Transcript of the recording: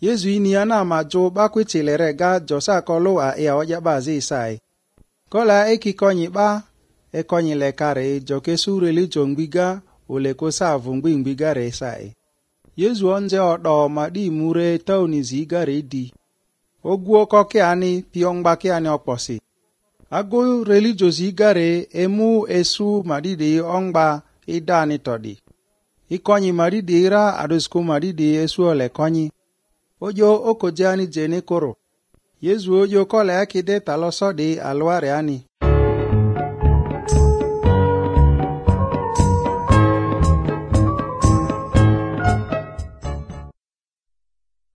Yesu ini ana majo ba kwichilere ga josa kolo a ya oja bazi sai. Kola ekikonyi ba ekonyi lekare joke su religion gbiga ole ko savu ngbiga re sai. Yesu onje odo madi mure tauni zigare di. Ogwo koke ani piongba ke ani oposi. Ago religious igare emu esu madidi ongba idani todi. Ikonyi madidi ira adosku madidi esu ole konyi. Ojo okojani jene koro. Yesu ojo kole akide taloso di alware ani.